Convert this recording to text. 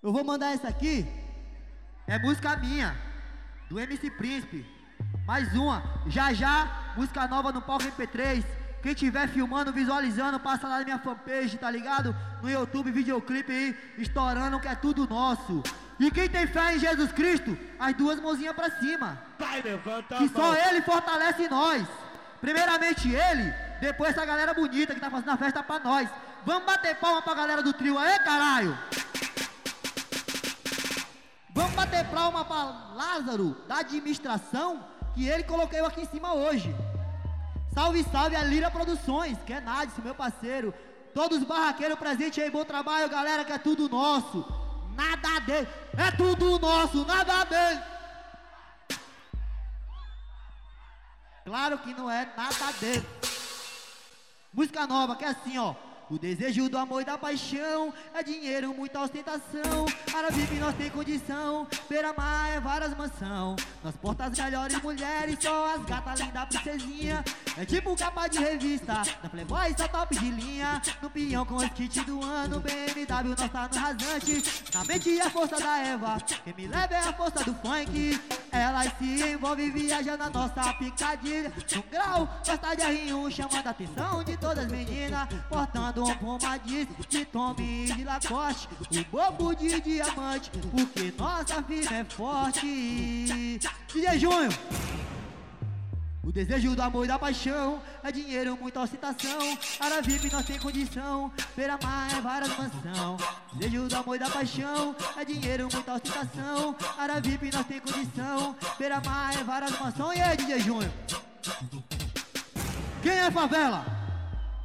Eu vou mandar essa aqui. É música minha, do MC Príncipe. Mais uma, já já, música nova no palco MP3. Quem tiver filmando, visualizando, passa lá na minha fanpage, tá ligado? No YouTube, videoclipe aí, estourando, que é tudo nosso. E quem tem fé em Jesus Cristo, as duas mãozinhas pra cima. Vai, levanta a Que mão. só Ele fortalece nós. Primeiramente Ele, depois essa galera bonita que tá fazendo a festa pra nós. Vamos bater palma pra galera do trio aí, caralho. Vamos bater palma pra Lázaro, da administração, que ele colocou eu aqui em cima hoje. Salve, salve a Lira Produções, que é Nadis, meu parceiro. Todos os barraqueiros presentes aí, bom trabalho, galera, que é tudo nosso. Nada dele, é tudo nosso, nada dele. Claro que não é nada dele. Música nova, que é assim, ó. O desejo do amor e da paixão é dinheiro, muita ostentação. Para viver nós tem condição, beira-mar é várias mansão. Nas portas melhores mulheres, só as gatas lindas princesinha. É tipo capa de revista, da Playboy só top de linha. No peão com os kits do ano, BMW nós tá no rasante. Na mente é a força da Eva, quem me leva é a força do funk. Elas se envolvem viajando na nossa picadilha. No grau, gosta de R1, chamando a atenção de todas as meninas. Portando um pomadinho de Tommy e de Lacoste, o bobo de diamante, porque nossa firma é forte. DJ Júnior. O desejo do amor e da paixão é dinheiro, muita ostentação. Área VIP nós tem condição, beira-mar é várias mansão. Desejo do amor e da paixão é dinheiro, muita ostentação. Área VIP nós tem condição, beira-mar é várias mansão. E aí, DJ Júnior? Quem é favela?